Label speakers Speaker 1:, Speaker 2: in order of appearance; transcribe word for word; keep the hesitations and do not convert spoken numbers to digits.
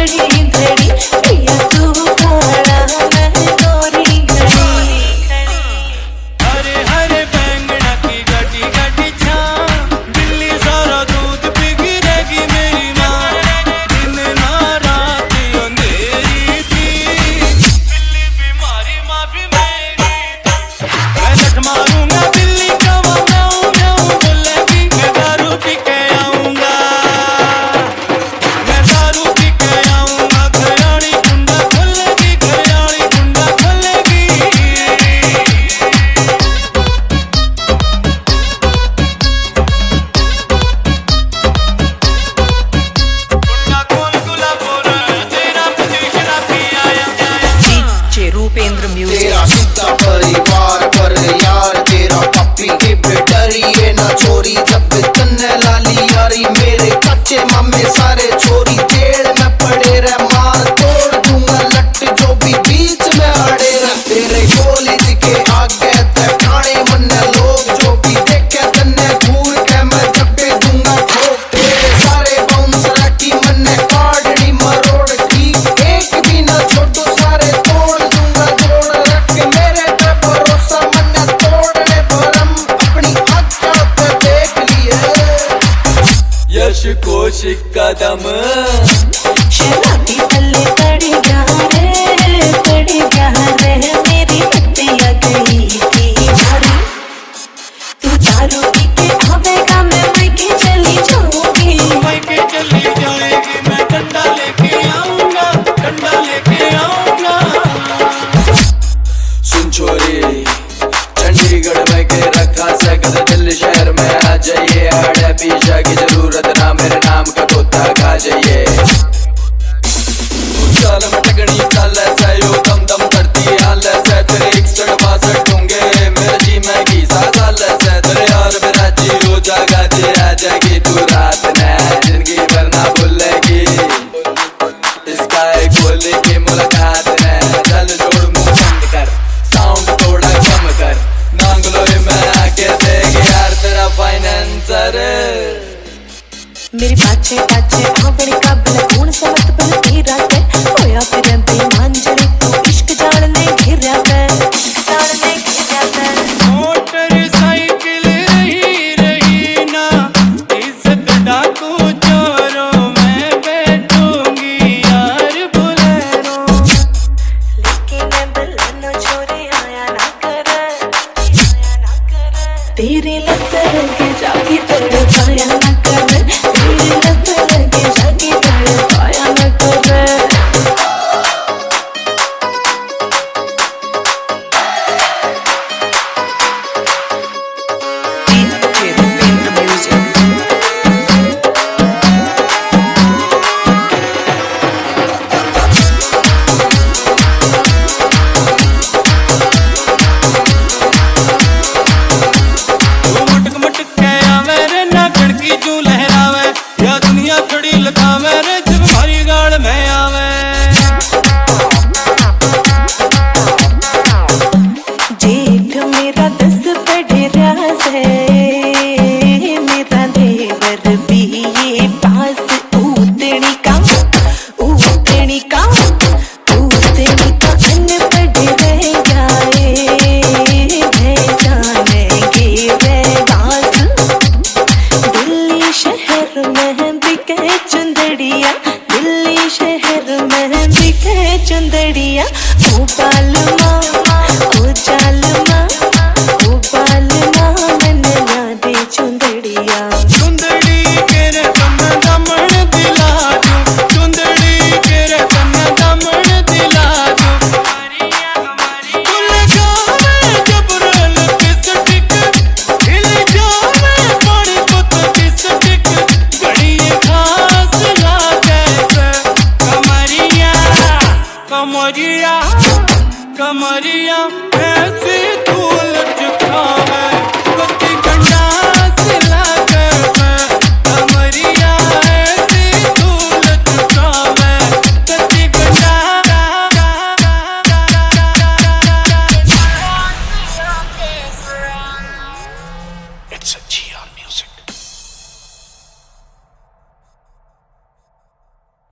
Speaker 1: घड़ी घड़ी पिया तू काला मैं गोरी घड़ी।
Speaker 2: हरे हरे बैंगना की गटी गटी छां बिल्ली सारा दूध पी गिरेगी मेरी माँ। दिन ना रात अंधेरी थी बिल्ली बीमारी माँ भी मेरी। मैं लठ मारूंगा बिल्ली का म्याऊं म्याऊं बोलेगी। मैं दारू पी के आऊंगा मैं दारू पी के आऊंगा। घरयाली कुंडा खोलेगी घरयाली कुंडा खोलेगी। कुंडा खोल गुलाब हो रहा है तेरा पति शराबी आया आया।
Speaker 1: DJ Rupendra music.
Speaker 3: तेरा सीधा परिवार पर यार तेरा पप्पी के बेटरिए ना छोरी। जब तन्ने लाली यारी मेरे कच्चे मामे सारे छोरी। जेल में पड़े रह मार तोड़ दूंगा लट जो भी बीच में अड़े रह। तेरे कॉलेज के आगे ठाणे मन्ने लोग जो भी देखे तन्ने घूर के मैं जब्बे दूंगा ठोक। तेरे सारे बाउंसर की मन्ने काटनी मरोड़ ठीक एक भी ना छोटू सारे तोड़ दूंगा जोड़ रख मेरे पे भरोसा मन्ने तोड़ने भरम अपनी आँखों पे देख लिए।
Speaker 2: यश कौशिक का दम
Speaker 1: शराबी तले पड़ी जा रे पड़ी जा रे मेरी बत्तियाँ गई थी भारी। तू दारू पी के आवेगा मैं मैके चली जाऊंगी।
Speaker 2: मैके चली जाएगी मैं डंडा लेके आऊंगा डंडा लेके आऊंगा।
Speaker 3: सुन छोरी चंडीगढ़ में के रखा सकत दिल्ली शहर में आ जाइए। आड़े पीछा की जरूरत ना मेरे नाम का कुत्ता खा जाइए। चाल में टकनी चाल ऐसा यो दम दम करती हाल ऐसा तेरे इकसठ बासठ दूंगे मेरे जी में की साल ऐसा तेरे यार मेरा जी हो जागा जी आ जाएगी तू रात ने जिंदगी भर ना भूलेगी। इसका एक बोले की मुलाकात ने चल जोड़ मुंह बंद कर साउंड थोड़ा कम कर नांगलोई में आके देगी यार तेरा फाइनेंसर।
Speaker 1: मेरी पाछे पाछे आवड़ी का भला कौन सा मत बल तेरा से होया फिर बेईमान।